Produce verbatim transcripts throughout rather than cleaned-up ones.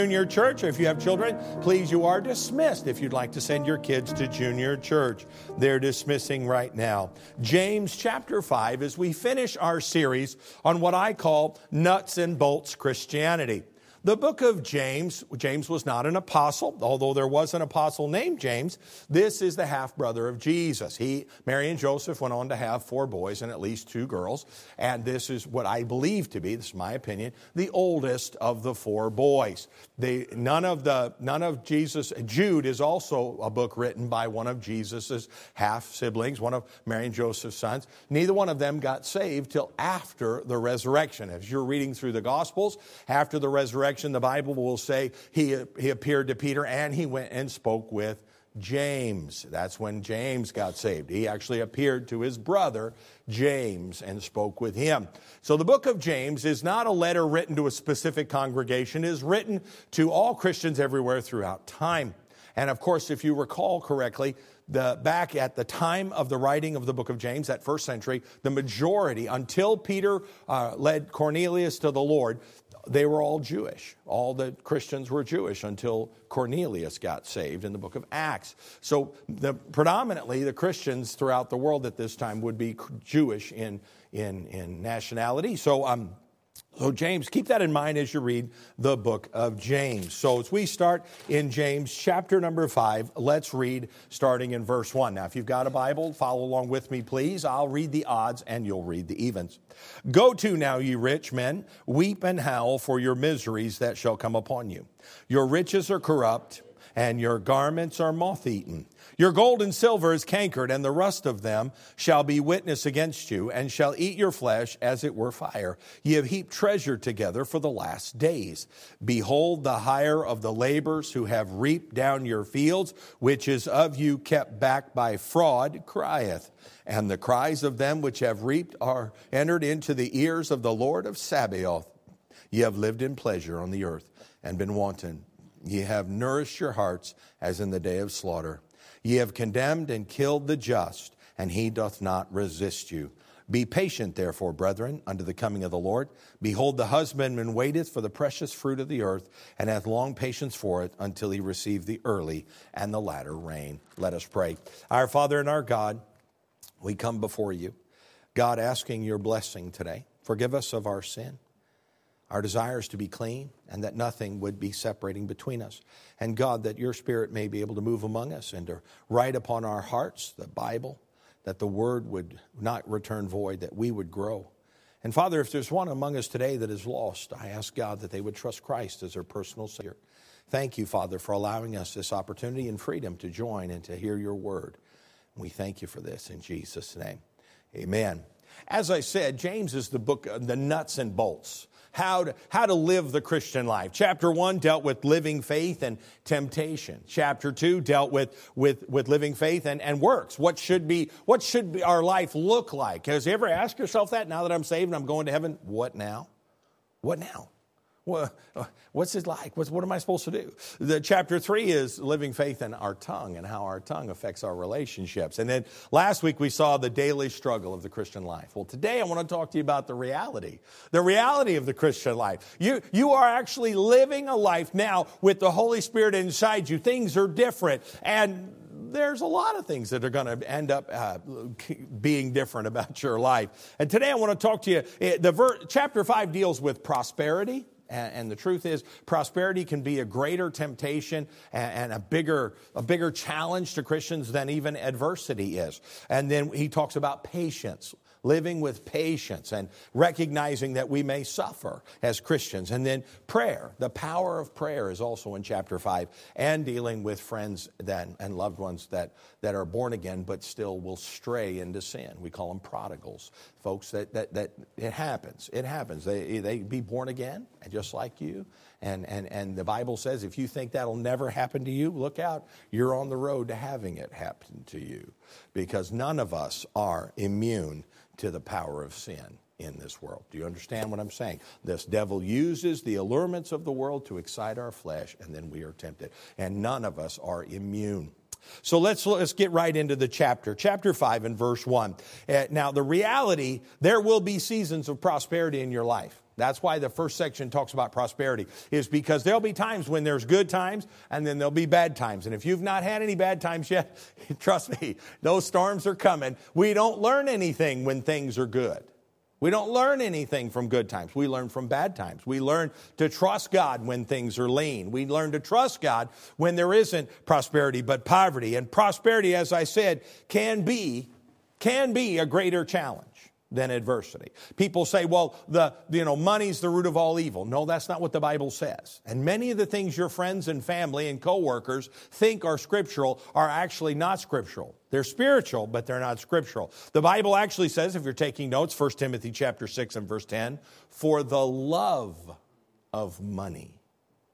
Junior church. If you have children, please, you are dismissed if you'd like to send your kids to junior church. They're dismissing right now. James chapter five, as we finish our series on what I call nuts and bolts Christianity. The book of James, James was not an apostle, although there was an apostle named James. This is the half-brother of Jesus. He, Mary and Joseph went on to have four boys and at least two girls. And this is what I believe to be, this is my opinion, the oldest of the four boys. They, none of the, none of Jesus, Jude is also a book written by one of Jesus's half-siblings, one of Mary and Joseph's sons. Neither one of them got saved till after the resurrection. As you're reading through the Gospels, after the resurrection, the Bible will say he, he appeared to Peter and he went and spoke with James. That's when James got saved. He actually appeared to his brother James and spoke with him. So the book of James is not a letter written to a specific congregation. It is written to all Christians everywhere throughout time. And of course, if you recall correctly, the back at the time of the writing of the book of James, that first century, the majority, until Peter uh, led Cornelius to the Lord, they were all Jewish. All the Christians were Jewish until Cornelius got saved in the book of Acts. So the, predominantly the Christians throughout the world at this time would be Jewish in, in, in nationality. So um, So James, keep that in mind as you read the book of James. So as we start in James chapter number five, let's read starting in verse one. Now, if you've got a Bible, follow along with me, please. I'll read the odds and you'll read the evens. Go to now, ye rich men, weep and howl for your miseries that shall come upon you. Your riches are corrupt, and your garments are moth-eaten. Your gold and silver is cankered, and the rust of them shall be witness against you, and shall eat your flesh as it were fire. Ye have heaped treasure together for the last days. Behold, the hire of the laborers who have reaped down your fields, which is of you kept back by fraud, crieth. And the cries of them which have reaped are entered into the ears of the Lord of Sabaoth. Ye have lived in pleasure on the earth, and been wanton. Ye have nourished your hearts as in the day of slaughter. Ye have condemned and killed the just, and he doth not resist you. Be patient, therefore, brethren, unto the coming of the Lord. Behold, the husbandman waiteth for the precious fruit of the earth, and hath long patience for it, until he receive the early and the latter rain. Let us pray. Our Father and our God, we come before you, God, asking your blessing today. Forgive us of our sin. Our desire is to be clean, and that nothing would be separating between us. And God, that your Spirit may be able to move among us and to write upon our hearts the Bible, that the Word would not return void, that we would grow. And Father, if there's one among us today that is lost, I ask God that they would trust Christ as their personal Savior. Thank you, Father, for allowing us this opportunity and freedom to join and to hear your Word. We thank you for this in Jesus' name. Amen. As I said, James is the book of the nuts and bolts. How to, how to live the Christian life. Chapter one dealt with living faith and temptation. Chapter two dealt with, with, with living faith and, and works. What should be, what should be our life look like? Has you ever asked yourself that? Now that I'm saved and I'm going to heaven, what now? What now? Well, what's it like? What's, what am I supposed to do? The chapter three is living faith in our tongue and how our tongue affects our relationships. And then last week we saw the daily struggle of the Christian life. Well, today I want to talk to you about the reality, the reality of the Christian life. You, you are actually living a life now with the Holy Spirit inside you. Things are different. And there's a lot of things that are going to end up uh, being different about your life. And today I want to talk to you. The ver- chapter five deals with prosperity. And the truth is, prosperity can be a greater temptation and a bigger, a bigger challenge to Christians than even adversity is. And then he talks about patience, living with patience and recognizing that we may suffer as Christians. And then prayer, the power of prayer is also in chapter five, and dealing with friends that, and loved ones that, that are born again but still will stray into sin. We call them prodigals. Folks, that, that, that it happens. It happens. They, they be born again, just like you. And, and, and the Bible says if you think that'll never happen to you, look out. You're on the road to having it happen to you. Because none of us are immune to the power of sin in this world. Do you understand what I'm saying? This devil uses the allurements of the world to excite our flesh, and then we are tempted. And none of us are immune. So let's, let's get right into the chapter. Chapter five and verse one. Uh, now, the reality, there will be seasons of prosperity in your life. That's why the first section talks about prosperity, is because there'll be times when there's good times and then there'll be bad times. And if you've not had any bad times yet, trust me, those storms are coming. We don't learn anything when things are good. We don't learn anything from good times. We learn from bad times. We learn to trust God when things are lean. We learn to trust God when there isn't prosperity but poverty. And prosperity, as I said, can be, can be a greater challenge than adversity. People say, well, the you know, money's the root of all evil. No, that's not what the Bible says. And many of the things your friends and family and coworkers think are scriptural are actually not scriptural. They're spiritual, but they're not scriptural. The Bible actually says, if you're taking notes, First Timothy chapter six and verse ten, for the love of money.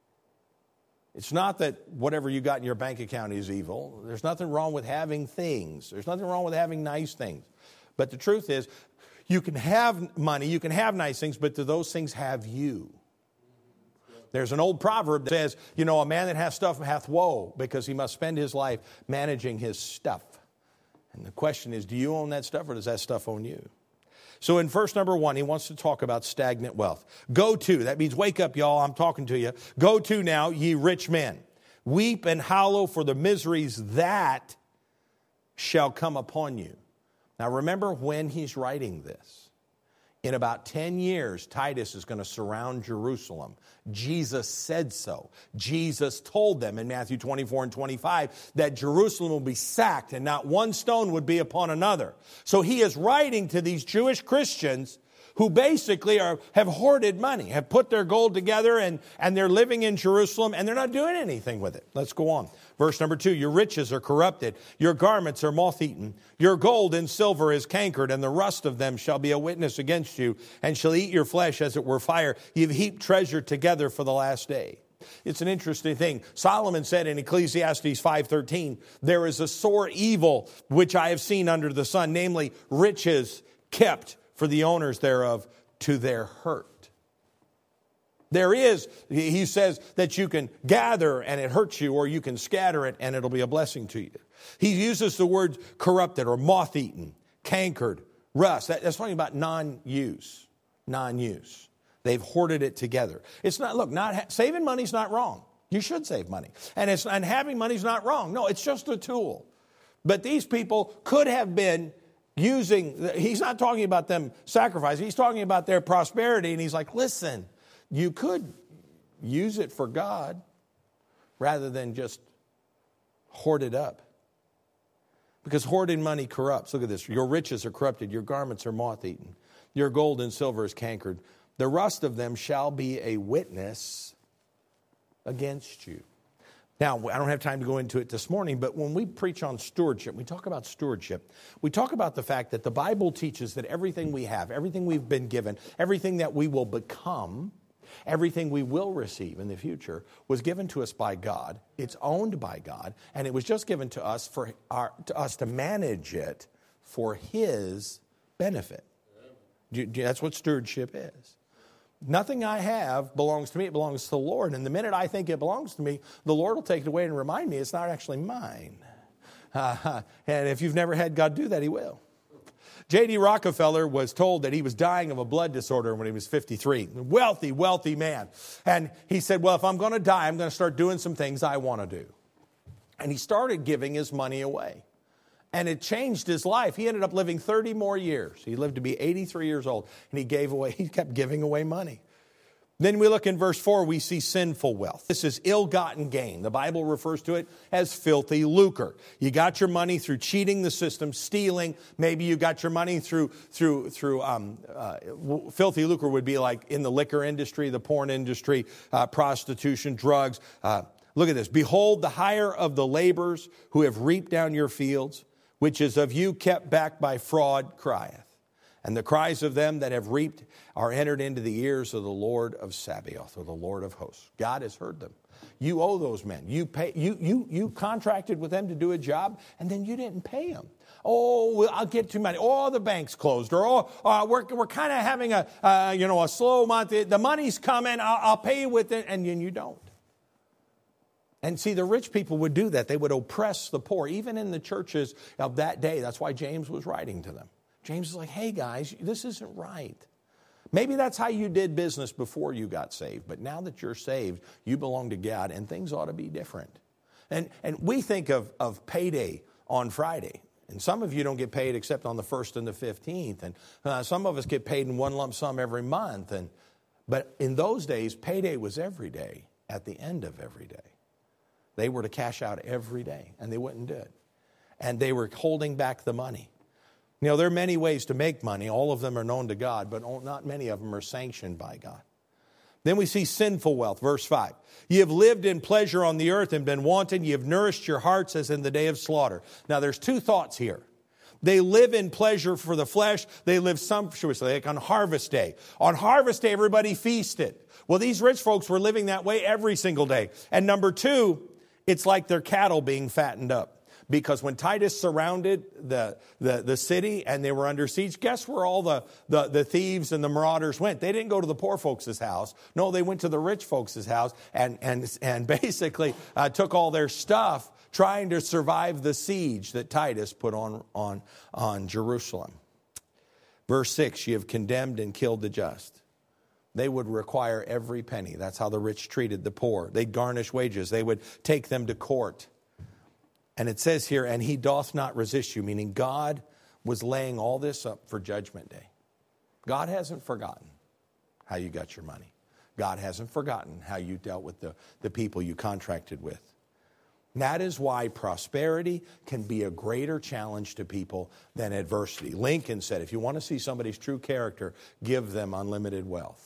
It's not that whatever you got in your bank account is evil. There's nothing wrong with having things. There's nothing wrong with having nice things. But the truth is, you can have money, you can have nice things, but do those things have you? There's an old proverb that says, you know, a man that hath stuff hath woe, because he must spend his life managing his stuff. And the question is, do you own that stuff, or does that stuff own you? So in verse number one, he wants to talk about stagnant wealth. Go to, that means wake up, y'all, I'm talking to you. Go to now, ye rich men. Weep and howl for the miseries that shall come upon you. Now remember when he's writing this. In about ten years, Titus is going to surround Jerusalem. Jesus said so. Jesus told them in Matthew twenty-four and twenty-five that Jerusalem will be sacked and not one stone would be upon another. So he is writing to these Jewish Christians who basically are have hoarded money, have put their gold together, and, and they're living in Jerusalem, and they're not doing anything with it. Let's go on. Verse number two, your riches are corrupted, your garments are moth-eaten, your gold and silver is cankered, and the rust of them shall be a witness against you, and shall eat your flesh as it were fire. You've heaped treasure together for the last day. It's an interesting thing. Solomon said in Ecclesiastes five thirteen, there is a sore evil which I have seen under the sun, namely riches kept for the owners thereof to their hurt. There is, he says, that you can gather and it hurts you, or you can scatter it and it'll be a blessing to you. He uses the word corrupted or moth-eaten, cankered, rust. That, that's talking about non-use, non-use. They've hoarded it together. It's not, look, not saving money's not wrong. You should save money. And, it's, and having money's not wrong. No, it's just a tool. But these people could have been using, he's not talking about them sacrificing, he's talking about their prosperity, and he's like, listen, you could use it for God rather than just hoard it up. Because hoarding money corrupts. Look at this. Your riches are corrupted, your garments are moth-eaten, your gold and silver is cankered. The rust of them shall be a witness against you. Now, I don't have time to go into it this morning, but when we preach on stewardship, we talk about stewardship, we talk about the fact that the Bible teaches that everything we have, everything we've been given, everything that we will become, everything we will receive in the future was given to us by God. It's owned by God, and it was just given to us for our, to us to manage it for His benefit. That's what stewardship is. Nothing I have belongs to me. It belongs to the Lord. And the minute I think it belongs to me, the Lord will take it away and remind me it's not actually mine. Uh, and if you've never had God do that, He will. J D Rockefeller was told that he was dying of a blood disorder when he was fifty-three. Wealthy, wealthy man. And he said, well, if I'm going to die, I'm going to start doing some things I want to do. And he started giving his money away. And it changed his life. He ended up living thirty more years. He lived to be eighty-three years old. And he gave away, he kept giving away money. Then we look in verse four, we see sinful wealth. This is ill-gotten gain. The Bible refers to it as filthy lucre. You got your money through cheating the system, stealing. Maybe you got your money through, through, through um, uh, filthy lucre would be like in the liquor industry, the porn industry, uh, prostitution, drugs. Uh, look at this. Behold, the hire of the laborers who have reaped down your fields, which is of you kept back by fraud, crieth. And the cries of them that have reaped are entered into the ears of the Lord of Sabaoth, or the Lord of hosts. God has heard them. You owe those men. You pay. You you you contracted with them to do a job, and then you didn't pay them. Oh, well, I'll get too many. Oh, the bank's closed, or oh, uh, we're we're kind of having a uh, you know a slow month. The money's coming. I'll, I'll pay you with it, and then you don't. And see, the rich people would do that. They would oppress the poor, even in the churches of that day. That's why James was writing to them. James is like, hey, guys, this isn't right. Maybe that's how you did business before you got saved. But now that you're saved, you belong to God, and things ought to be different. And, and we think of, of payday on Friday. And some of you don't get paid except on the first and the fifteenth. And uh, some of us get paid in one lump sum every month. And But in those days, payday was every day at the end of every day. They were to cash out every day, and they wouldn't do it. And they were holding back the money. You know, there are many ways to make money. All of them are known to God, but not many of them are sanctioned by God. Then we see sinful wealth, verse five. Ye have lived in pleasure on the earth and been wanton. Ye have nourished your hearts as in the day of slaughter. Now, there's two thoughts here. They live in pleasure for the flesh. They live sumptuously, like on harvest day. On harvest day, everybody feasted. Well, these rich folks were living that way every single day. And number two, it's like their cattle being fattened up. Because when Titus surrounded the, the, the city and they were under siege, guess where all the, the, the thieves and the marauders went? They didn't go to the poor folks' house. No, they went to the rich folks' house and, and, and basically uh, took all their stuff, trying to survive the siege that Titus put on, on, on Jerusalem. Verse six, ye have condemned and killed the just. They would require every penny. That's how the rich treated the poor. They'd garnish wages. They would take them to court. And it says here, and he doth not resist you, meaning God was laying all this up for judgment day. God hasn't forgotten how you got your money. God hasn't forgotten how you dealt with the, the people you contracted with. And that is why prosperity can be a greater challenge to people than adversity. Lincoln said, if you want to see somebody's true character, give them unlimited wealth.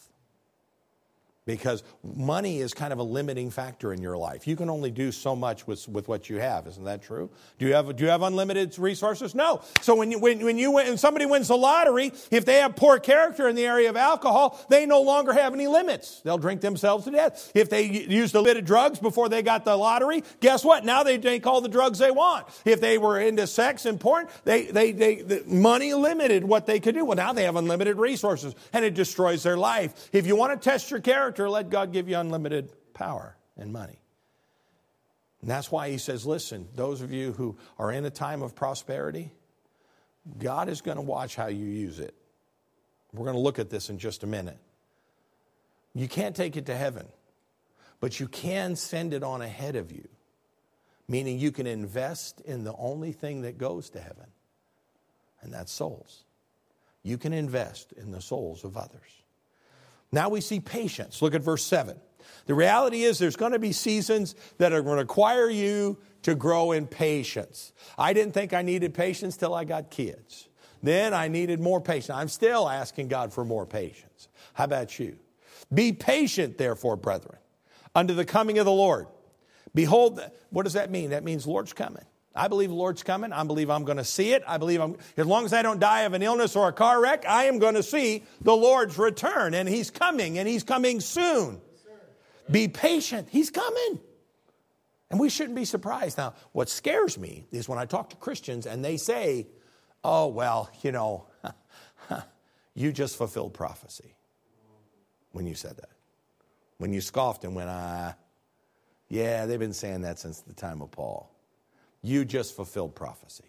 Because money is kind of a limiting factor in your life. You can only do so much with, with what you have. Isn't that true? Do you have do you have unlimited resources? No. So when you when, when you win, and somebody wins the lottery, if they have poor character in the area of alcohol, they no longer have any limits. They'll drink themselves to death. If they used a bit of drugs before they got the lottery, guess what? Now they take all the drugs they want. If they were into sex and porn, they they they the money limited what they could do. Well, now they have unlimited resources, and it destroys their life. If you want to test your character, let God give you unlimited power and money. And that's why he says, listen, those of you who are in a time of prosperity, God is going to watch how you use it. We're going to look at this in just a minute. You can't take it to heaven, but you can send it on ahead of you, meaning you can invest in the only thing that goes to heaven, and that's souls. You can invest in the souls of others. Now we see patience. Look at verse seven. The reality is there's going to be seasons that are going to require you to grow in patience. I didn't think I needed patience till I got kids. Then I needed more patience. I'm still asking God for more patience. How about you? Be patient, therefore, brethren, unto the coming of the Lord. Behold, what does that mean? That means Lord's coming. I believe the Lord's coming. I believe I'm going to see it. I believe I'm, as long as I don't die of an illness or a car wreck, I am going to see the Lord's return. And He's coming, and He's coming soon. Be patient. He's coming. And we shouldn't be surprised. Now, what scares me is when I talk to Christians and they say, oh, well, you know, you just fulfilled prophecy. When you said that. When you scoffed and went, ah, yeah, they've been saying that since the time of Paul. You just fulfilled prophecy.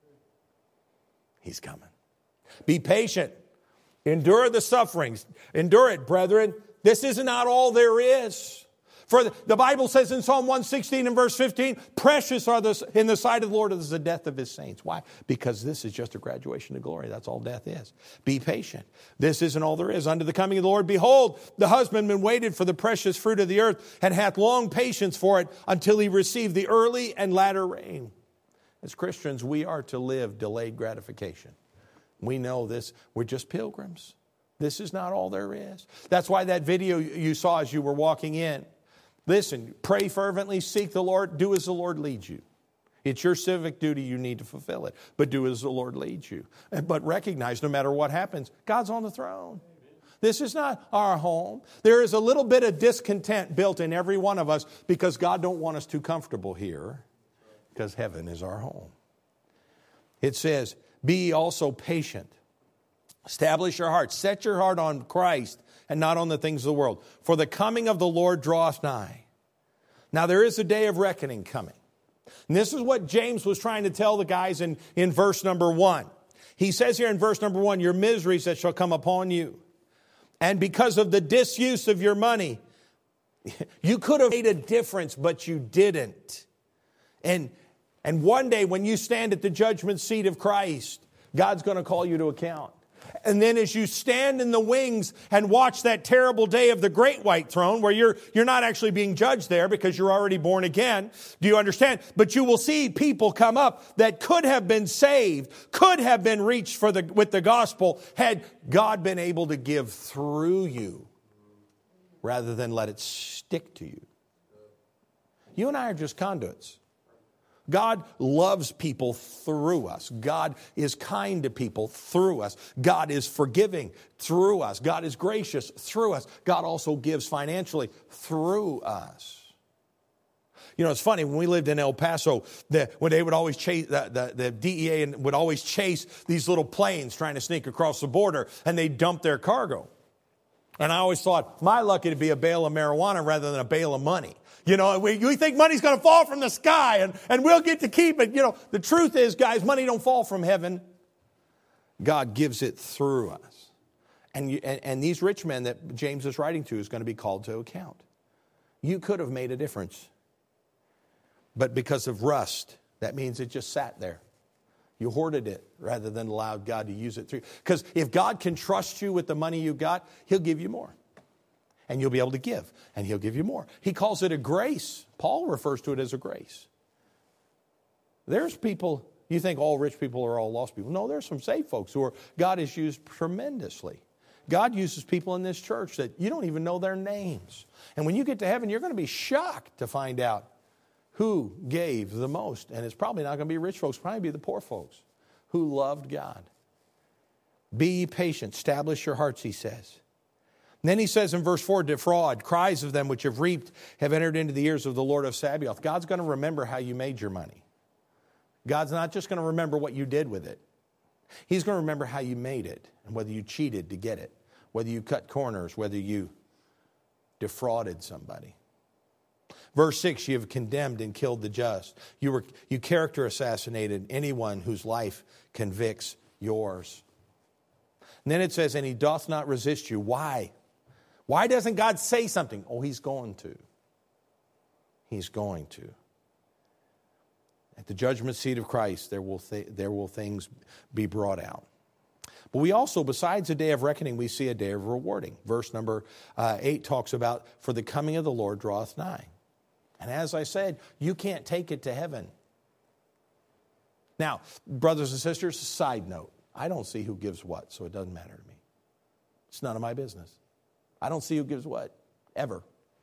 He's coming. Be patient. Endure the sufferings. Endure it, brethren. This is not all there is. For the, the Bible says in Psalm one sixteen and verse fifteen, precious are the, in the sight of the Lord is the death of His saints. Why? Because this is just a graduation to glory. That's all death is. Be patient. This isn't all there is. Unto the coming of the Lord, behold, the husbandman waited for the precious fruit of the earth and hath long patience for it until he receive the early and latter rain. As Christians, we are to live delayed gratification. We know this. We're just pilgrims. This is not all there is. That's why that video you saw as you were walking in. Listen, pray fervently, seek the Lord, do as the Lord leads you. It's your civic duty, you need to fulfill it. But do as the Lord leads you. But recognize no matter what happens, God's on the throne. This is not our home. There is a little bit of discontent built in every one of us because God don't want us too comfortable here because heaven is our home. It says, be also patient. Establish your heart. Set your heart on Christ and not on the things of the world. For the coming of the Lord draweth nigh. Now there is a day of reckoning coming. And this is what James was trying to tell the guys in, in verse number one. He says here in verse number one, your miseries that shall come upon you. And because of the disuse of your money, you could have made a difference, but you didn't. And, and one day when you stand at the judgment seat of Christ, God's going to call you to account. And then as you stand in the wings and watch that terrible day of the great white throne, where you're, you're not actually being judged there because you're already born again. Do you understand? But you will see people come up that could have been saved, could have been reached for the, with the gospel, had God been able to give through you rather than let it stick to you. You and I are just conduits. God loves people through us. God is kind to people through us. God is forgiving through us. God is gracious through us. God also gives financially through us. You know, it's funny, when we lived in El Paso, the, when they would always chase, the, the, the D E A would always chase these little planes trying to sneak across the border, and they'd dump their cargo. And I always thought, my luck it'd be a bale of marijuana rather than a bale of money. You know, we, we think money's going to fall from the sky and, and we'll get to keep it. You know, the truth is, guys, money don't fall from heaven. God gives it through us. And, you, and, and these rich men that James is writing to is going to be called to account. You could have made a difference. But because of rust, that means it just sat there. You hoarded it rather than allowed God to use it through. Because if God can trust you with the money you got, He'll give you more. And you'll be able to give. And He'll give you more. He calls it a grace. Paul refers to it as a grace. There's people, you think all rich people are all lost people. No, there's some saved folks who are, God has used tremendously. God uses people in this church that you don't even know their names. And when you get to heaven, you're going to be shocked to find out who gave the most. And it's probably not going to be rich folks. It's probably be the poor folks who loved God. Be ye patient. Establish your hearts, he says. And then he says in verse four, defraud, cries of them which have reaped have entered into the ears of the Lord of Sabaoth. God's going to remember how you made your money. God's not just going to remember what you did with it. He's going to remember how you made it and whether you cheated to get it, whether you cut corners, whether you defrauded somebody. Verse six, you have condemned and killed the just. You were you character assassinated anyone whose life convicts yours. And then it says, and he doth not resist you. Why? Why doesn't God say something? Oh, he's going to. He's going to. At the judgment seat of Christ, there will th- there will things be brought out. But we also, besides a day of reckoning, we see a day of rewarding. Verse number uh, eight talks about, for the coming of the Lord draweth nigh. And as I said, you can't take it to heaven. Now, brothers and sisters, side note, I don't see who gives what, so it doesn't matter to me. It's none of my business. I don't see who gives what, ever.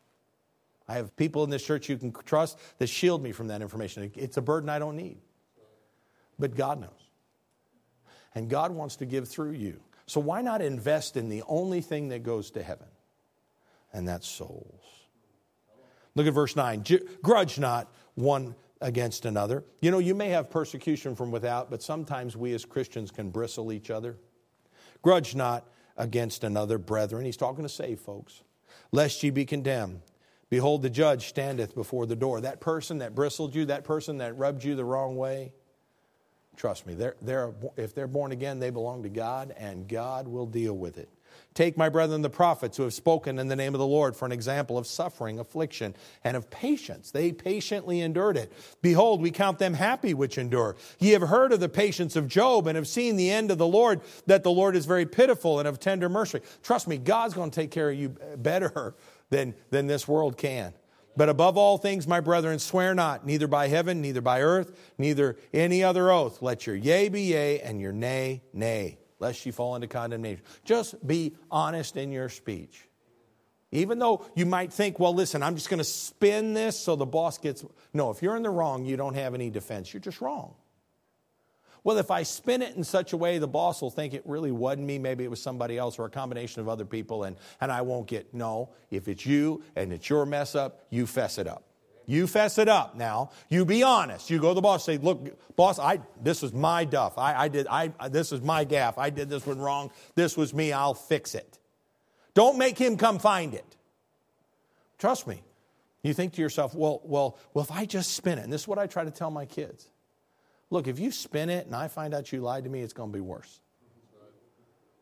I have people in this church you can trust that shield me from that information. It's a burden I don't need. But God knows. And God wants to give through you. So why not invest in the only thing that goes to heaven? And that's souls. Look at verse nine. Grudge not one against another. You know, you may have persecution from without, but sometimes we as Christians can bristle each other. Grudge not against another, brethren. He's talking to saved folks. Lest ye be condemned. Behold, the judge standeth before the door. That person that bristled you, that person that rubbed you the wrong way, trust me, they're, they're, if they're born again, they belong to God, and God will deal with it. Take, my brethren, the prophets who have spoken in the name of the Lord for an example of suffering, affliction, and of patience. They patiently endured it. Behold, we count them happy which endure. Ye have heard of the patience of Job and have seen the end of the Lord, that the Lord is very pitiful and of tender mercy. Trust me, God's going to take care of you better than, than this world can. But above all things, my brethren, swear not, neither by heaven, neither by earth, neither any other oath. Let your yea be yea and your nay, nay, lest you fall into condemnation. Just be honest in your speech. Even though you might think, well, listen, I'm just going to spin this so the boss gets... No, if you're in the wrong, you don't have any defense. You're just wrong. Well, if I spin it in such a way, the boss will think it really wasn't me. Maybe it was somebody else or a combination of other people, and, and I won't get... No, if it's you and it's your mess up, you fess it up. You fess it up now. You be honest. You go to the boss and say, look, boss, I this was my duff. I, I did. I This is my gaffe. I did this one wrong. This was me. I'll fix it. Don't make him come find it. Trust me. You think to yourself, well, well, well, if I just spin it, and this is what I try to tell my kids. Look, if you spin it and I find out you lied to me, it's going to be worse.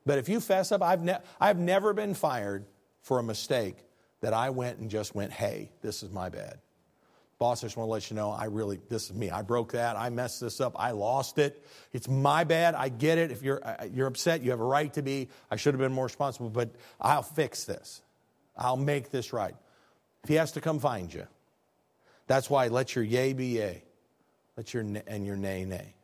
But if you fess up, I've, ne- I've never been fired for a mistake that I went and just went, hey, this is my bad. Boss, I just want to let you know, I really, this is me. I broke that. I messed this up. I lost it. It's my bad. I get it. If you're you're upset, you have a right to be. I should have been more responsible, but I'll fix this. I'll make this right. If he has to come find you. That's why let your yea be yea. Let your and your nay, nay.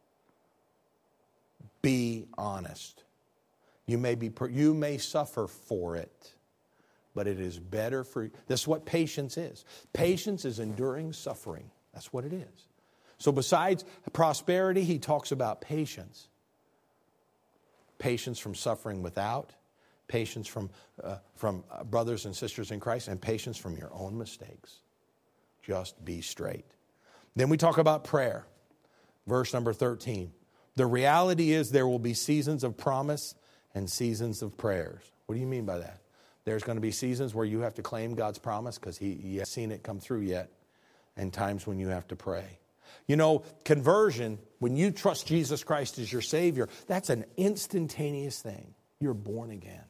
Be honest. You may be you may suffer for it. But it is better for you. This is what patience is. Patience is enduring suffering. That's what it is. So besides prosperity, he talks about patience. Patience from suffering without. Patience from, uh, from brothers and sisters in Christ. And patience from your own mistakes. Just be straight. Then we talk about prayer. Verse number thirteen. The reality is there will be seasons of promise and seasons of prayers. What do you mean by that? There's going to be seasons where you have to claim God's promise because he, he hasn't seen it come through yet. And times when you have to pray. You know, conversion, when you trust Jesus Christ as your Savior, that's an instantaneous thing. You're born again.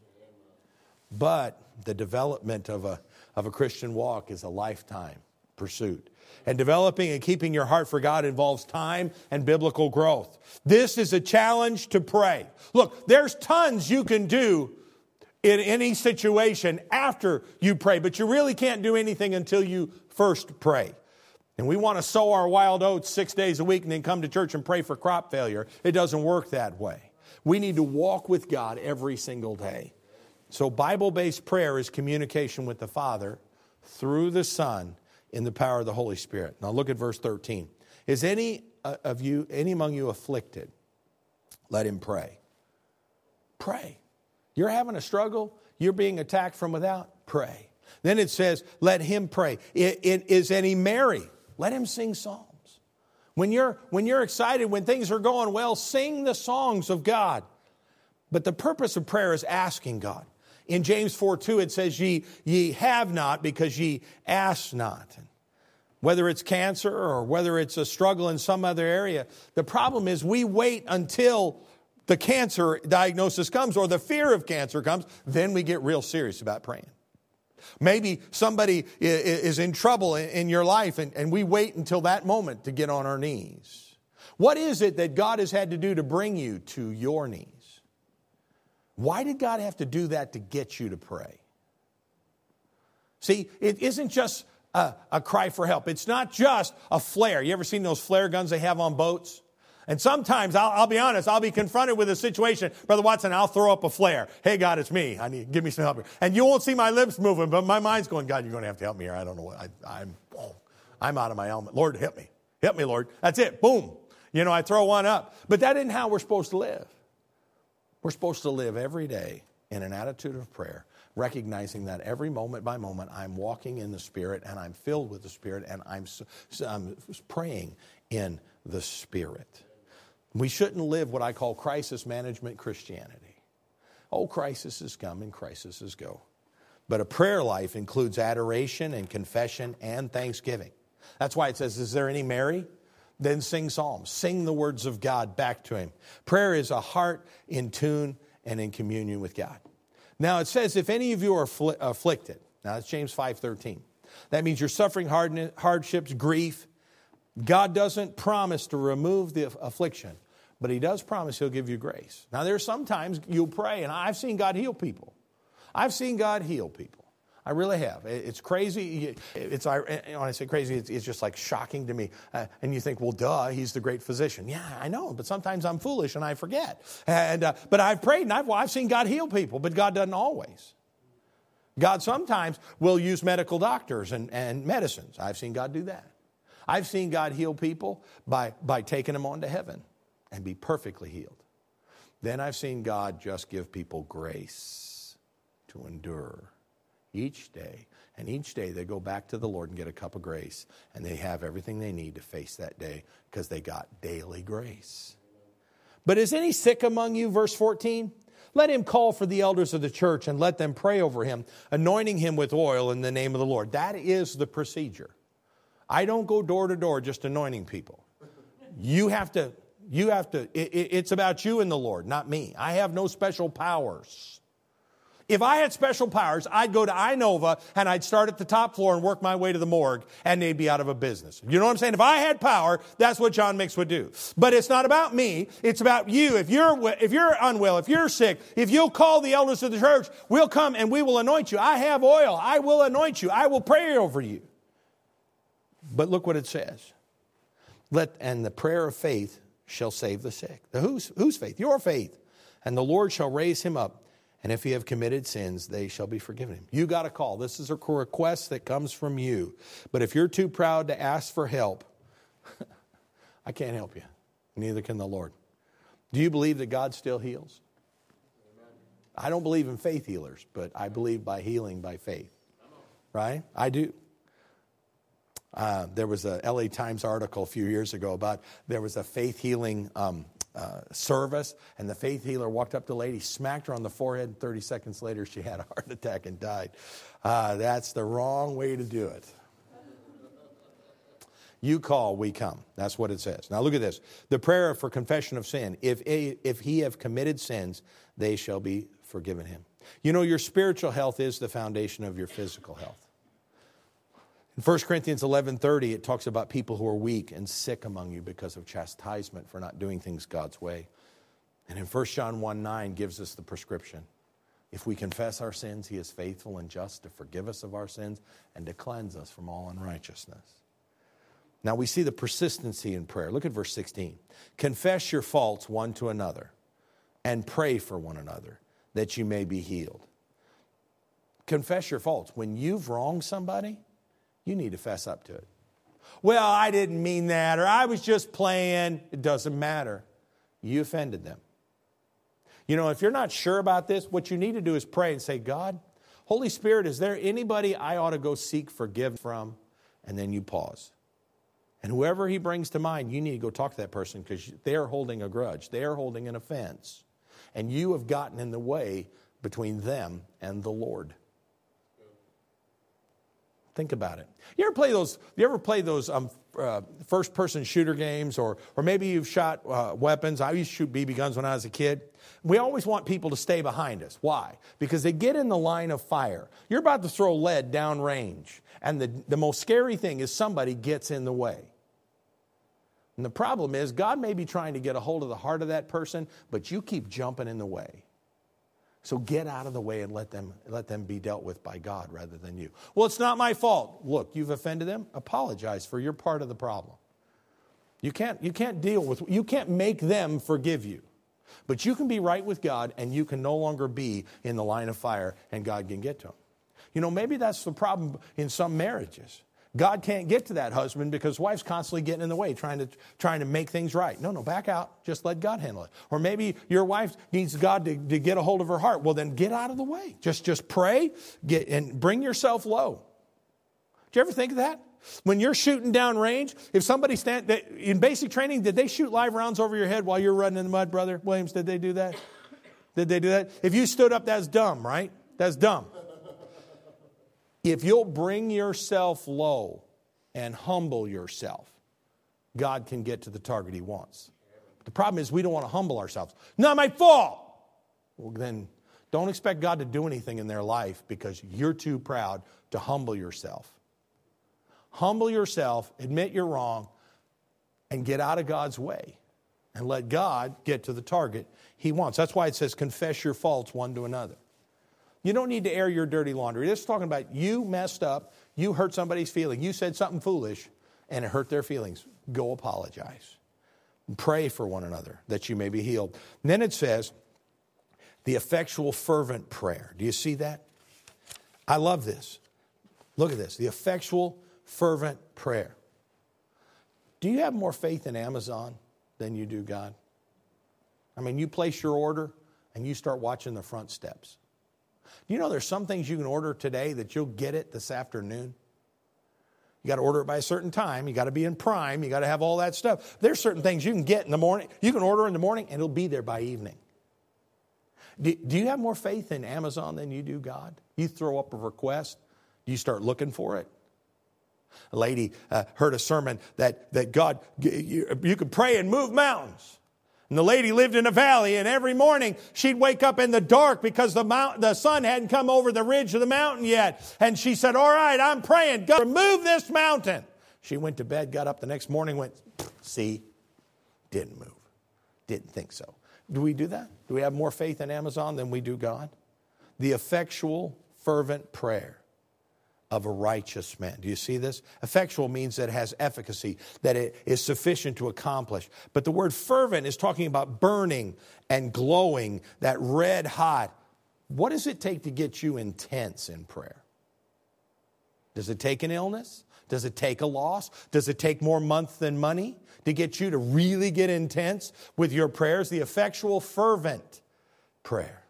But the development of a, of a Christian walk is a lifetime pursuit. And developing and keeping your heart for God involves time and biblical growth. This is a challenge to pray. Look, there's tons you can do in any situation after you pray, but you really can't do anything until you first pray. And we want to sow our wild oats six days a week and then come to church and pray for crop failure. It doesn't work that way. We need to walk with God every single day. So Bible-based prayer is communication with the Father through the Son in the power of the Holy Spirit. Now look at verse thirteen. Is any of you, any among you afflicted? Let him pray. Pray. You're having a struggle. You're being attacked from without. Pray. Then it says, let him pray. It, it, is any merry? Let him sing psalms. When you're, when you're excited, when things are going well, sing the songs of God. But the purpose of prayer is asking God. In James four two, it says, ye, ye have not because ye ask not. Whether it's cancer or whether it's a struggle in some other area, the problem is we wait until the cancer diagnosis comes or the fear of cancer comes, then we get real serious about praying. Maybe somebody is in trouble in your life and, and we wait until that moment to get on our knees. What is it that God has had to do to bring you to your knees? Why did God have to do that to get you to pray? See, it isn't just a, a cry for help. It's not just a flare. You ever seen those flare guns they have on boats? And sometimes, I'll, I'll be honest, I'll be confronted with a situation. Brother Watson, I'll throw up a flare. Hey, God, it's me. I need, give me some help here. And you won't see my lips moving, but my mind's going, God, you're going to have to help me here. I don't know what, I, I'm, oh, I'm out of my element. Lord, help me. Help me, Lord. That's it. Boom. You know, I throw one up. But that isn't how we're supposed to live. We're supposed to live every day in an attitude of prayer, recognizing that every moment by moment I'm walking in the Spirit and I'm filled with the Spirit and I'm, I'm praying in the Spirit. We shouldn't live what I call crisis management Christianity. Oh, crises come and crises go. But a prayer life includes adoration and confession and thanksgiving. That's why it says, is there any merry? Then sing psalms. Sing the words of God back to him. Prayer is a heart in tune and in communion with God. Now it says, if any of you are afflicted. Now that's James five thirteen. That means you're suffering hardships, grief. God doesn't promise to remove the affliction, but he does promise he'll give you grace. Now there's sometimes you'll pray, and I've seen God heal people. I've seen God heal people. I really have. It's crazy. It's, when I say crazy, it's, it's just like shocking to me. Uh, and you think, well, duh, he's the great physician. Yeah, I know, but sometimes I'm foolish and I forget. And uh, But I've prayed and I've, well, I've seen God heal people, but God doesn't always. God sometimes will use medical doctors and, and medicines. I've seen God do that. I've seen God heal people by, by taking them on to heaven and be perfectly healed. Then I've seen God just give people grace to endure each day. And each day they go back to the Lord and get a cup of grace. And they have everything they need to face that day because they got daily grace. But is any sick among you? Verse fourteen. Let him call for the elders of the church and let them pray over him, anointing him with oil in the name of the Lord. That is the procedure. I don't go door to door just anointing people. You have to You have to, it, it's about you and the Lord, not me. I have no special powers. If I had special powers, I'd go to Inova and I'd start at the top floor and work my way to the morgue, and they'd be out of a business. You know what I'm saying? If I had power, that's what John Mix would do. But it's not about me. It's about you. If you're, if you're unwell, if you're sick, if you'll call the elders of the church, we'll come and we will anoint you. I have oil. I will anoint you. I will pray over you. But look what it says. Let, and the prayer of faith shall save the sick. The whose, whose faith? Your faith. And the Lord shall raise him up. And if he have committed sins, they shall be forgiven him. You got a call. This is a request that comes from you. But if you're too proud to ask for help, I can't help you. Neither can the Lord. Do you believe that God still heals? Amen. I don't believe in faith healers, but I believe by healing by faith. Right? I do. Uh, there was a L A Times article a few years ago about there was a faith healing um Uh, service, and the faith healer walked up to the lady, smacked her on the forehead, and thirty seconds later she had a heart attack and died. Uh, that's the wrong way to do it. You call, we come. That's what it says. Now look at this. The prayer for confession of sin. If, if he have committed sins, they shall be forgiven him. You know, your spiritual health is the foundation of your physical health. In First Corinthians eleven thirty, it talks about people who are weak and sick among you because of chastisement for not doing things God's way. And in First John one nine gives us the prescription. If we confess our sins, he is faithful and just to forgive us of our sins and to cleanse us from all unrighteousness. Now we see the persistency in prayer. Look at verse sixteen. Confess your faults one to another and pray for one another that you may be healed. Confess your faults. When you've wronged somebody, you need to fess up to it. Well, I didn't mean that, or I was just playing. It doesn't matter. You offended them. You know, if you're not sure about this, what you need to do is pray and say, God, Holy Spirit, is there anybody I ought to go seek forgiveness from? And then you pause. And whoever he brings to mind, you need to go talk to that person because they are holding a grudge. They are holding an offense. And you have gotten in the way between them and the Lord. Think about it. You ever play those? You ever play those um, uh, first-person shooter games, or or maybe you've shot uh, weapons? I used to shoot B B guns when I was a kid. We always want people to stay behind us. Why? Because they get in the line of fire. You're about to throw lead down range, and the the most scary thing is somebody gets in the way. And the problem is, God may be trying to get a hold of the heart of that person, but you keep jumping in the way. So get out of the way and let them let them be dealt with by God rather than you. Well, it's not my fault. Look, you've offended them. Apologize for your part of the problem. You can't you can't deal with you can't make them forgive you. But you can be right with God, and you can no longer be in the line of fire, and God can get to them. You know, maybe that's the problem in some marriages. God can't get to that husband because wife's constantly getting in the way, trying to trying to make things right. No, no, back out. Just let God handle it. Or maybe your wife needs God to, to get a hold of her heart. Well, then get out of the way. Just, just pray get, and bring yourself low. Do you ever think of that? When you're shooting down range, if somebody stand in basic training, did they shoot live rounds over your head while you're running in the mud, Brother Williams? Did they do that? Did they do that? If you stood up, that's dumb, right? That's dumb. If you'll bring yourself low and humble yourself, God can get to the target he wants. But the problem is we don't want to humble ourselves. Not my fault. Well, then don't expect God to do anything in their life because you're too proud to humble yourself. Humble yourself, admit you're wrong, and get out of God's way. And let God get to the target he wants. That's why it says confess your faults one to another. You don't need to air your dirty laundry. This is talking about you messed up, you hurt somebody's feeling, you said something foolish, and it hurt their feelings. Go apologize. Pray for one another that you may be healed. And then it says, the effectual fervent prayer. Do you see that? I love this. Look at this. The effectual fervent prayer. Do you have more faith in Amazon than you do God? I mean, you place your order and you start watching the front steps. Do you know there's some things you can order today that you'll get it this afternoon? You got to order it by a certain time. You got to be in Prime. You got to have all that stuff. There's certain things you can get in the morning. You can order in the morning and it'll be there by evening. Do, do you have more faith in Amazon than you do God? You throw up a request. Do you start looking for it? A lady uh, heard a sermon that, that God, you, you could pray and move mountains. And the lady lived in a valley, and every morning she'd wake up in the dark because the mount, the sun hadn't come over the ridge of the mountain yet. And she said, all right, I'm praying, God, remove this mountain. She went to bed, got up the next morning, went, see, didn't move. Didn't think so. Do we do that? Do we have more faith in Amazon than we do God? The effectual, fervent prayer of a righteous man. Do you see this? Effectual means that it has efficacy, that it is sufficient to accomplish. But the word fervent is talking about burning and glowing, that red hot. What does it take to get you intense in prayer? Does it take an illness? Does it take a loss? Does it take more month than money to get you to really get intense with your prayers? The effectual, fervent prayer.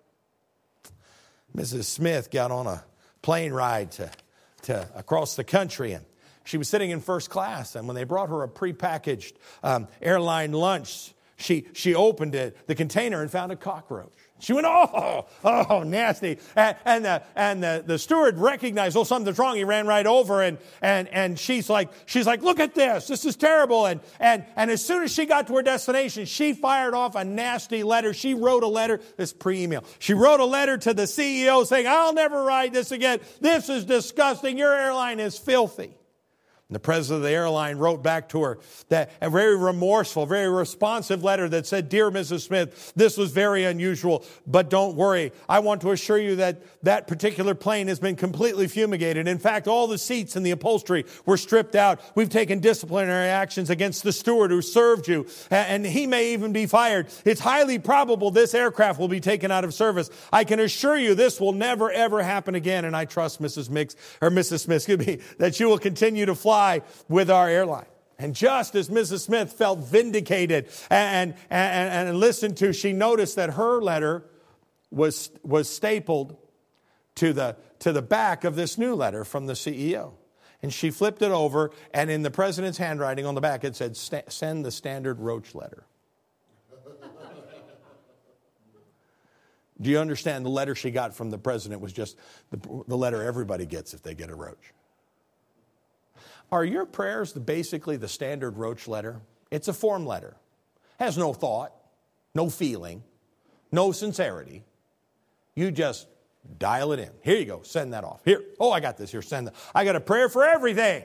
Missus Smith got on a plane ride to, to across the country, and she was sitting in first class, and when they brought her a prepackaged um, airline lunch, she she opened it, the container, and found a cockroach. She went, oh, oh, nasty. And, and, the, and the, the steward recognized, oh, something's wrong. He ran right over, and, and, and she's like, she's like, look at this. This is terrible. And, and, and as soon as she got to her destination, she fired off a nasty letter. She wrote a letter, this pre-email. She wrote a letter to the C E O saying, I'll never write this again. This is disgusting. Your airline is filthy. And the president of the airline wrote back to her that a very remorseful, very responsive letter that said, Dear Missus Smith, this was very unusual, but don't worry. I want to assure you that that particular plane has been completely fumigated. In fact, all the seats and the upholstery were stripped out. We've taken disciplinary actions against the steward who served you, and he may even be fired. It's highly probable this aircraft will be taken out of service. I can assure you this will never, ever happen again, and I trust Missus Mix, or Missus Smith, excuse me, that you will continue to fly with our airline. And just as Missus Smith felt vindicated and, and, and listened to, she noticed that her letter was, was stapled to the, to the back of this new letter from the C E O. And she flipped it over, and in the president's handwriting on the back, it said, send the standard Roach letter. Do you understand the letter she got from the president was just the, the letter everybody gets if they get a Roach? Are your prayers basically the standard Roach letter? It's a form letter. Has no thought, no feeling, no sincerity. You just dial it in. Here you go. Send that off. Here. Oh, I got this. Here, send that. I got a prayer for everything.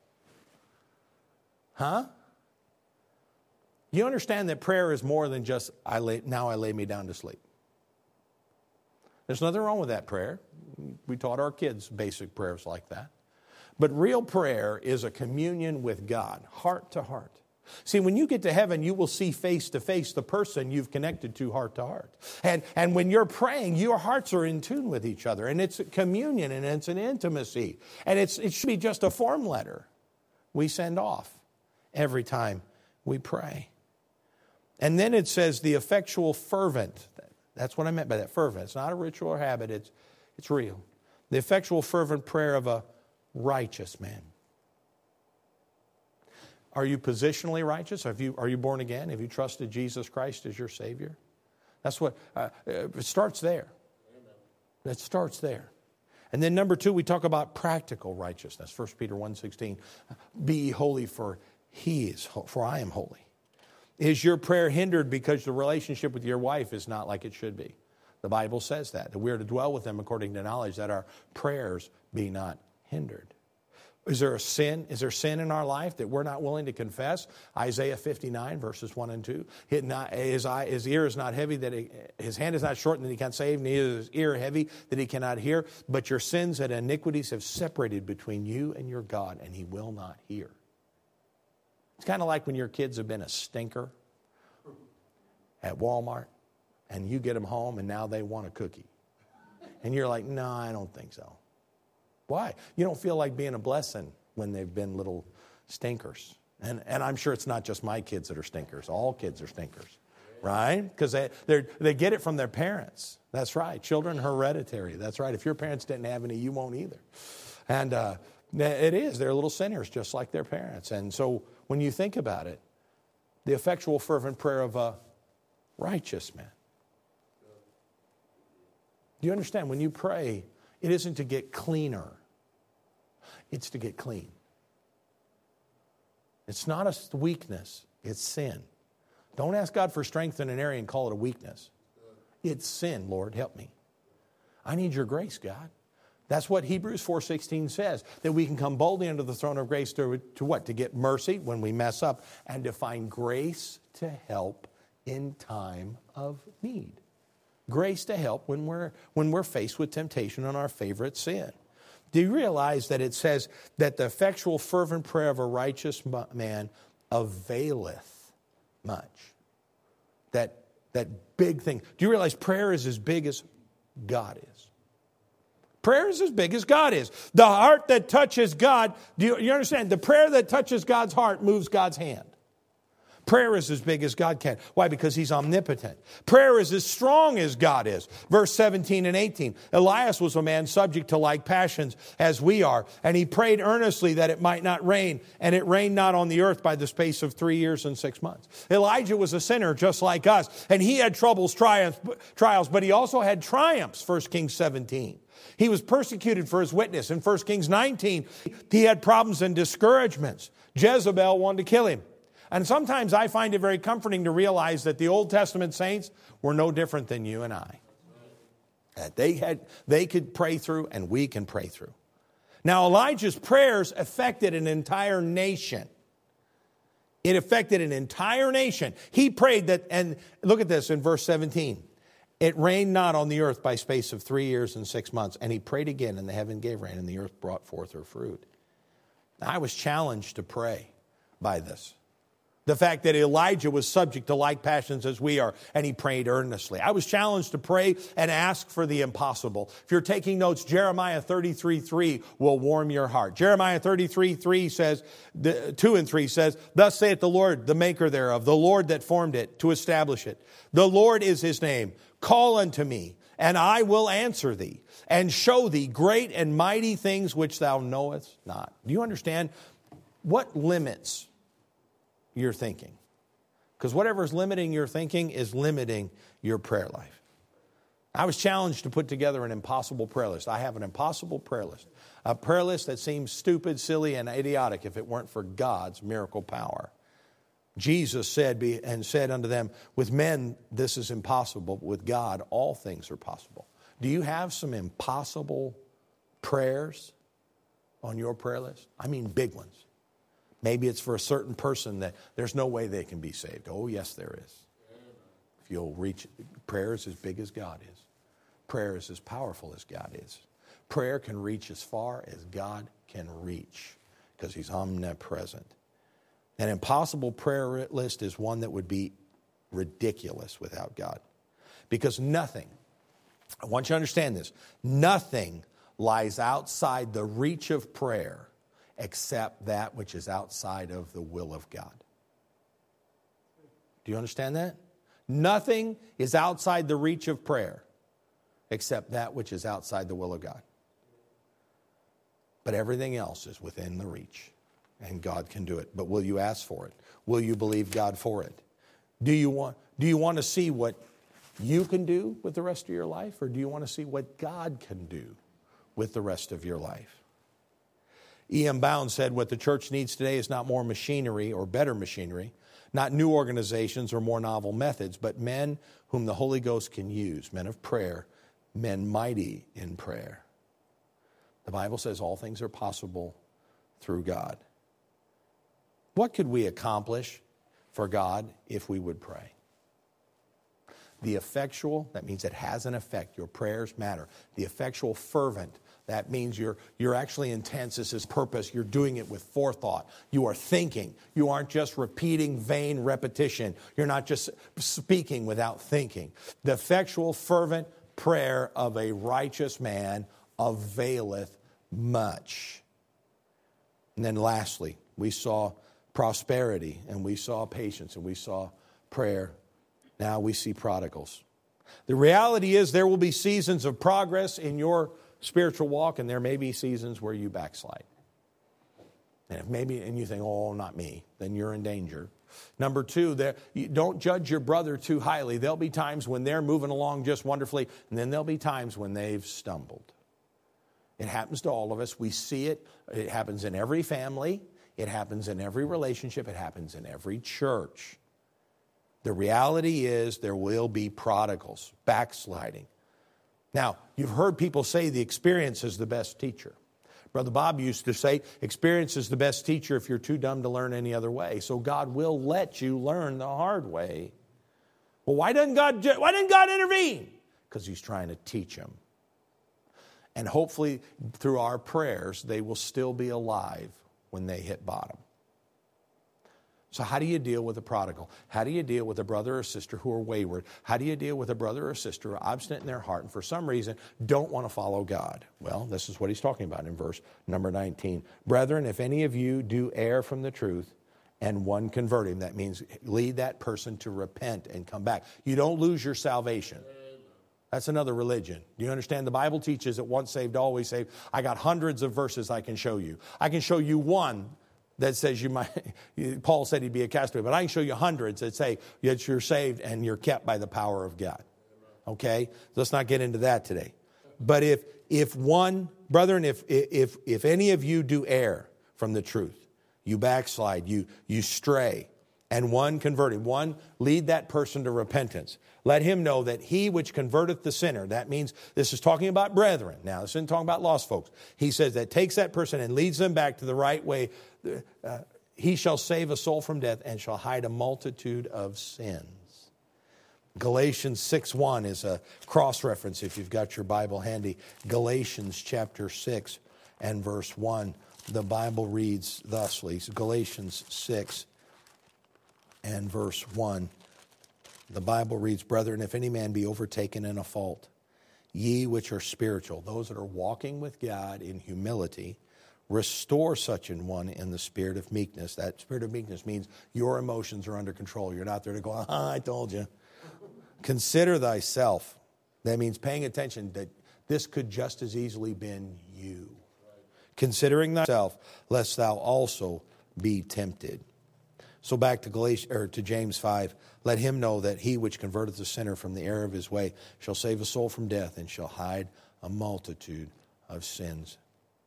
Huh? You understand that prayer is more than just, I lay, now I lay me down to sleep. There's nothing wrong with that prayer. We taught our kids basic prayers like that. But real prayer is a communion with God, heart to heart. See, when you get to heaven, you will see face to face the person you've connected to heart to heart. And, and when you're praying, your hearts are in tune with each other. And it's a communion and it's an intimacy. And it's, it should be just a form letter we send off every time we pray. And then it says the effectual fervent. That's what I meant by that, fervent. It's not a ritual or habit. It's, it's real. The effectual fervent prayer of a righteous man. Are you positionally righteous? Have you, are you born again? Have you trusted Jesus Christ as your Savior? That's what, uh, it starts there. Amen. It starts there. And then number two, we talk about practical righteousness. First Peter one sixteen, be ye holy for he is, for I am holy. Is your prayer hindered because the relationship with your wife is not like it should be? The Bible says that, that we are to dwell with them according to knowledge, that our prayers be not hindered. Is there a sin? Is there sin in our life that we're not willing to confess? Isaiah fifty-nine, verses one and two. His, not, his, eye, his ear is not heavy, that he, his hand is not shortened that he can't save, neither is his ear heavy that he cannot hear. But your sins and iniquities have separated between you and your God, and he will not hear. It's kind of like when your kids have been a stinker at Walmart, and you get them home, and now they want a cookie. And you're like, no, I don't think so. Why? You don't feel like being a blessing when they've been little stinkers. And, and I'm sure it's not just my kids that are stinkers. All kids are stinkers, right? Because they they get it from their parents. That's right. Children hereditary. That's right. If your parents didn't have any, you won't either. And uh, it is. They're little sinners just like their parents. And so when you think about it, the effectual fervent prayer of a righteous man. Do you understand? When you pray, it isn't to get cleaner. It's to get clean. It's not a weakness. It's sin. Don't ask God for strength in an area and call it a weakness. It's sin, Lord, help me. I need your grace, God. That's what Hebrews four sixteen says, that we can come boldly under the throne of grace to, to what? To get mercy when we mess up and to find grace to help in time of need. Grace to help when we're, when we're faced with temptation on our favorite sin. Do you realize that it says that the effectual fervent prayer of a righteous man availeth much? That, that big thing. Do you realize prayer is as big as God is? Prayer is as big as God is. The heart that touches God, do you, you understand? The prayer that touches God's heart moves God's hand. Prayer is as big as God can. Why? Because He's omnipotent. Prayer is as strong as God is. Verse seventeen and eighteen. Elias was a man subject to like passions as we are, and he prayed earnestly that it might not rain, and it rained not on the earth by the space of three years and six months. Elijah was a sinner just like us, and he had troubles, triumphs, trials, but he also had triumphs, First Kings seventeen. He was persecuted for his witness. In First Kings nineteen, he had problems and discouragements. Jezebel wanted to kill him. And sometimes I find it very comforting to realize that the Old Testament saints were no different than you and I. That they had, they could pray through, and we can pray through. Now, Elijah's prayers affected an entire nation. It affected an entire nation. He prayed that, and look at this in verse seventeen. It rained not on the earth by space of three years and six months. And he prayed again, and the heaven gave rain, and the earth brought forth her fruit. I was challenged to pray by this. The fact that Elijah was subject to like passions as we are, and he prayed earnestly. I was challenged to pray and ask for the impossible. If you're taking notes, Jeremiah thirty-three three will warm your heart. Jeremiah thirty-three three says, two and three says, Thus saith the Lord, the maker thereof, the Lord that formed it, to establish it. The Lord is His name. Call unto me, and I will answer thee, and show thee great and mighty things which thou knowest not. Do you understand what limits your thinking? Because whatever is limiting your thinking is limiting your prayer life. I was challenged to put together an impossible prayer list. I have an impossible prayer list. A prayer list that seems stupid, silly, and idiotic if it weren't for God's miracle power. Jesus said and said unto them, with men this is impossible, but with God all things are possible. Do you have some impossible prayers on your prayer list? I mean big ones. Maybe it's for a certain person that there's no way they can be saved. Oh, yes, there is. If you'll reach, prayer is as big as God is. Prayer is as powerful as God is. Prayer can reach as far as God can reach because He's omnipresent. An impossible prayer list is one that would be ridiculous without God. Because nothing, I want you to understand this, nothing lies outside the reach of prayer except that which is outside of the will of God. Do you understand that? Nothing is outside the reach of prayer except that which is outside the will of God. But everything else is within the reach. And God can do it. But will you ask for it? Will you believe God for it? Do you want, do you want to see what you can do with the rest of your life? Or do you want to see what God can do with the rest of your life? E M Bound said what the church needs today is not more machinery or better machinery, not new organizations or more novel methods, but men whom the Holy Ghost can use, men of prayer, men mighty in prayer. The Bible says all things are possible through God. What could we accomplish for God if we would pray? The effectual, that means it has an effect. Your prayers matter. The effectual fervent, that means you're, you're actually intense. This is purpose. You're doing it with forethought. You are thinking. You aren't just repeating vain repetition. You're not just speaking without thinking. The effectual fervent prayer of a righteous man availeth much. And then lastly, we saw prosperity, and we saw patience, and we saw prayer. Now we see prodigals. The reality is there will be seasons of progress in your spiritual walk, and there may be seasons where you backslide. And if maybe, and you think, oh, not me, then you're in danger. Number two, there, you don't judge your brother too highly. There'll be times when they're moving along just wonderfully, and then there'll be times when they've stumbled. It happens to all of us. We see it. It happens in every family. It happens in every relationship. It happens in every church. The reality is there will be prodigals, backsliding. Now, you've heard people say the experience is the best teacher. Brother Bob used to say, experience is the best teacher if you're too dumb to learn any other way. So God will let you learn the hard way. Well, why doesn't God, why didn't God intervene? Because He's trying to teach them. And hopefully, through our prayers, they will still be alive when they hit bottom. So how do you deal with a prodigal? How do you deal with a brother or sister who are wayward? How do you deal with a brother or sister who are obstinate in their heart and for some reason don't want to follow God? Well, this is what he's talking about in verse number nineteen. Brethren, if any of you do err from the truth and one convert him, that means lead that person to repent and come back. You don't lose your salvation. That's another religion. Do you understand? The Bible teaches that once saved, always saved. I got hundreds of verses I can show you. I can show you one that says you might, Paul said he'd be a castaway, but I can show you hundreds that say that you're saved and you're kept by the power of God. Okay? Let's not get into that today. But if if one, brethren, if if if any of you do err from the truth, you backslide, you you stray, and one converted, one lead that person to repentance. Let him know that he which converteth the sinner, that means this is talking about brethren. Now, this isn't talking about lost folks. He says that takes that person and leads them back to the right way. Uh, he shall save a soul from death and shall hide a multitude of sins. Galatians six one is a cross-reference if you've got your Bible handy. Galatians chapter six and verse one. The Bible reads thusly. Galatians six and verse one. The Bible reads, Brethren, if any man be overtaken in a fault, ye which are spiritual, those that are walking with God in humility, restore such an one in the spirit of meekness. That spirit of meekness means your emotions are under control. You're not there to go, ah, I told you. Consider thyself. That means paying attention that this could just as easily been you. Considering thyself, lest thou also be tempted. So back to Galatians, or to James five, let him know that he which converteth the sinner from the error of his way shall save a soul from death and shall hide a multitude of sins.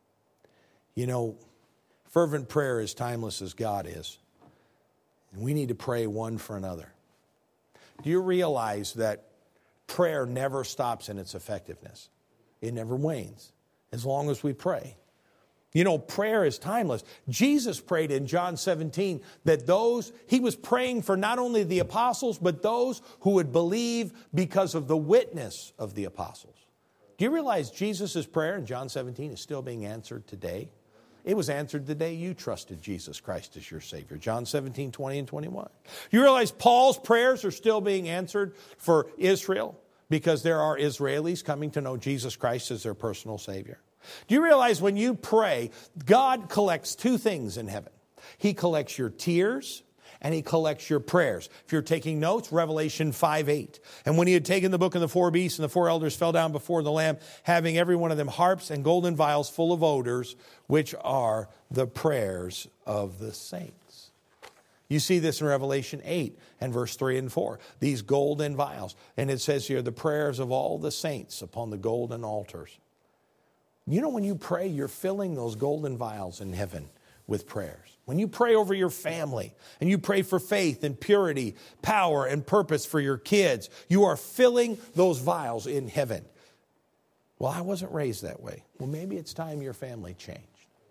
You know, fervent prayer is timeless as God is. And we need to pray one for another. Do you realize that prayer never stops in its effectiveness? It never wanes as long as we pray. You know, prayer is timeless. Jesus prayed in John seventeen that those, he was praying for not only the apostles, but those who would believe because of the witness of the apostles. Do you realize Jesus' prayer in John seventeen is still being answered today? It was answered the day you trusted Jesus Christ as your Savior. John seventeen, twenty and twenty-one. You realize Paul's prayers are still being answered for Israel because there are Israelis coming to know Jesus Christ as their personal Savior. Do you realize when you pray, God collects two things in heaven? He collects your tears and He collects your prayers. If you're taking notes, Revelation five eight. And when He had taken the book and the four beasts and the four elders fell down before the Lamb, having every one of them harps and golden vials full of odors, which are the prayers of the saints. You see this in Revelation eight and verse three and four. These golden vials. And it says here, the prayers of all the saints upon the golden altars. You know, when you pray, you're filling those golden vials in heaven with prayers. When you pray over your family and you pray for faith and purity, power and purpose for your kids, you are filling those vials in heaven. Well, I wasn't raised that way. Well, maybe it's time your family changed.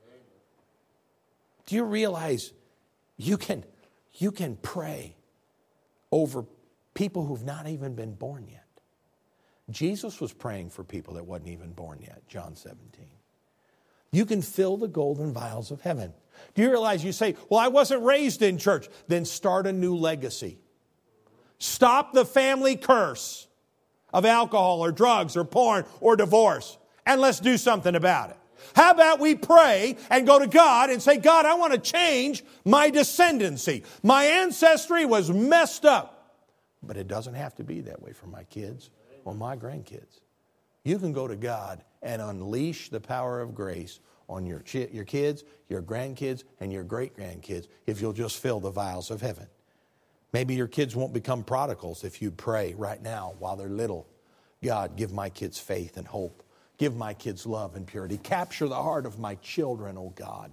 Do you realize you can, you can pray over people who've not even been born yet? Jesus was praying for people that wasn't even born yet, John seventeen. You can fill the golden vials of heaven. Do you realize you say, well, I wasn't raised in church. Then start a new legacy. Stop the family curse of alcohol or drugs or porn or divorce. And let's do something about it. How about we pray and go to God and say, God, I want to change my descendancy. My ancestry was messed up. But it doesn't have to be that way for my kids or my grandkids. You can go to God and unleash the power of grace on your chi- your kids, your grandkids, and your great-grandkids if you'll just fill the vials of heaven. Maybe your kids won't become prodigals if you pray right now while they're little. God, give my kids faith and hope. Give my kids love and purity. Capture the heart of my children, oh God.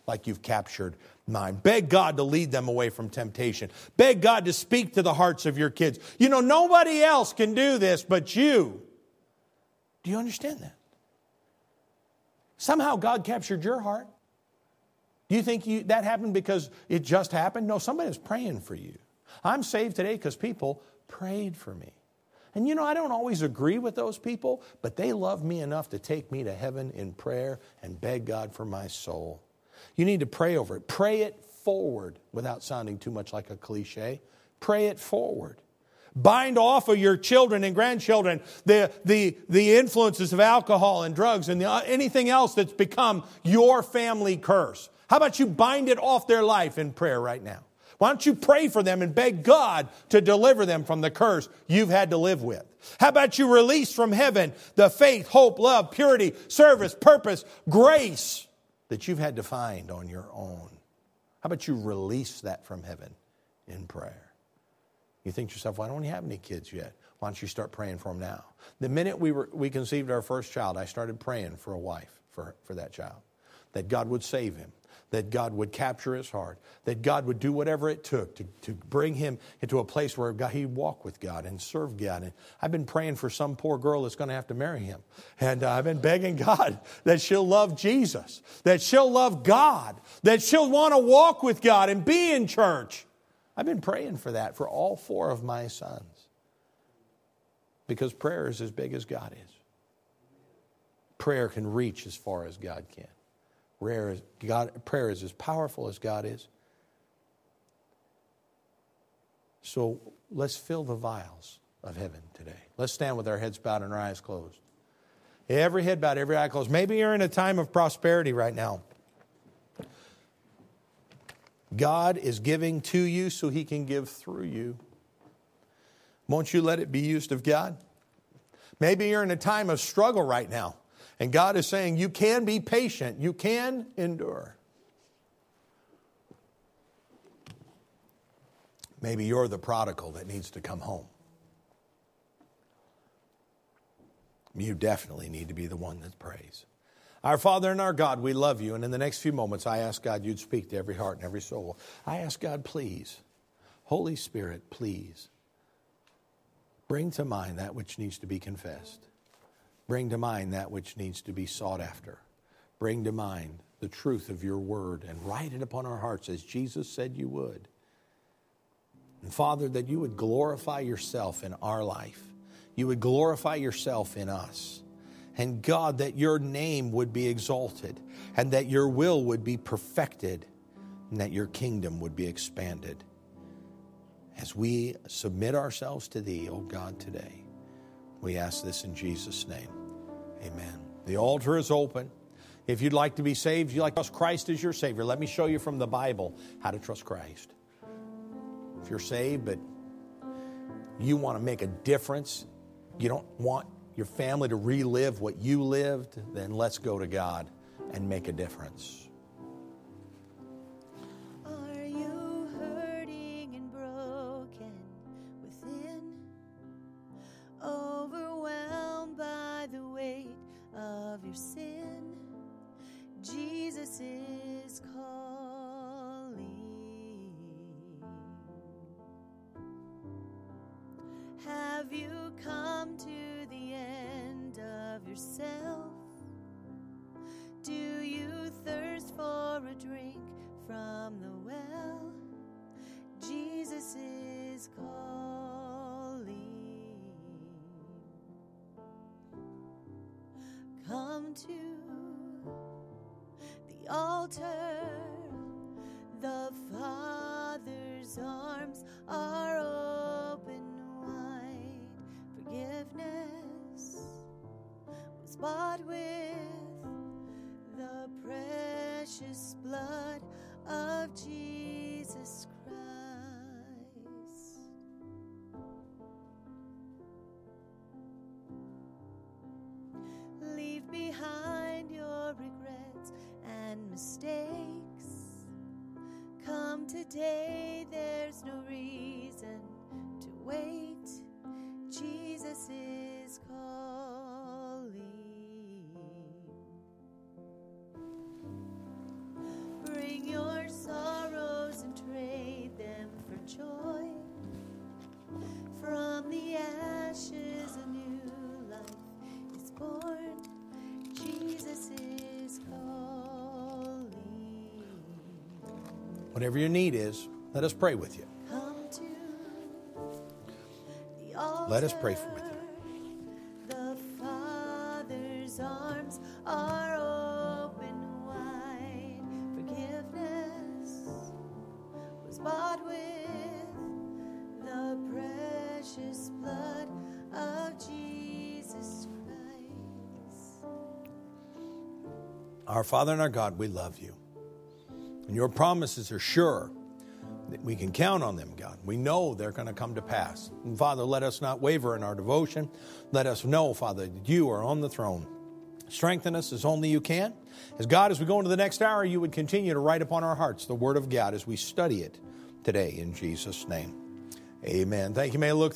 like you've captured mine. Beg God to lead them away from temptation. Beg God to speak to the hearts of your kids. You know, nobody else can do this but you. Do you understand that? Somehow God captured your heart. Do you think you, that happened because it just happened? No, somebody was praying for you. I'm saved today because people prayed for me. And you know, I don't always agree with those people, but they love me enough to take me to heaven in prayer and beg God for my soul. You need to pray over it. Pray it forward without sounding too much like a cliche. Pray it forward. Bind off of your children and grandchildren the, the, the influences of alcohol and drugs and the, anything else that's become your family curse. How about you bind it off their life in prayer right now? Why don't you pray for them and beg God to deliver them from the curse you've had to live with? How about you release from heaven the faith, hope, love, purity, service, purpose, grace that you've had to find on your own? How about you release that from heaven in prayer? You think to yourself, well, I don't have any kids yet. Why don't you start praying for them now? The minute we were we conceived our first child, I started praying for a wife for, for that child. That God would save him. That God would capture his heart. That God would do whatever it took to, to bring him into a place where God, he'd walk with God and serve God. And I've been praying for some poor girl that's going to have to marry him. And uh, I've been begging God that she'll love Jesus. That she'll love God. That she'll want to walk with God and be in church. I've been praying for that for all four of my sons. Because prayer is as big as God is. Prayer can reach as far as God can. Prayer is, God, prayer is as powerful as God is. So let's fill the vials of heaven today. Let's stand with our heads bowed and our eyes closed. Every head bowed, every eye closed. Maybe you're in a time of prosperity right now. God is giving to you so he can give through you. Won't you let it be used of God? Maybe you're in a time of struggle right now. And God is saying you can be patient. You can endure. Maybe you're the prodigal that needs to come home. You definitely need to be the one that prays. Our Father and our God, we love you. And in the next few moments, I ask God you'd speak to every heart and every soul. I ask God, please, Holy Spirit, please, bring to mind that which needs to be confessed. Bring to mind that which needs to be sought after. Bring to mind the truth of your word and write it upon our hearts as Jesus said you would. And Father, that you would glorify yourself in our life. You would glorify yourself in us. And God, that your name would be exalted and that your will would be perfected and that your kingdom would be expanded. As we submit ourselves to thee, O God, today, we ask this in Jesus' name. Amen. The altar is open. If you'd like to be saved, you'd like to trust Christ as your Savior, let me show you from the Bible how to trust Christ. If you're saved, but you want to make a difference, you don't want your family to relive what you lived, then let's go to God and make a difference. Is calling. Have you come to the end of yourself? Do you thirst for a drink from the well? Jesus is calling. Come to the altar, the Father's arms are open wide. Forgiveness was bought with the precious blood of Jesus Christ. Leave behind your regrets and mistakes. Come today, there's no reason to wait. Jesus is calling. Bring Whatever your need is, let us pray with you. Come to the altar. Let us pray for with you. The Father's arms are open wide. Forgiveness was bought with the precious blood of Jesus Christ. Our Father and our God, we love you. And your promises are sure that we can count on them, God. We know they're going to come to pass. And Father, let us not waver in our devotion. Let us know, Father, that you are on the throne. Strengthen us as only you can. As God, as we go into the next hour, you would continue to write upon our hearts the Word of God as we study it today in Jesus' name. Amen. Thank you. May I look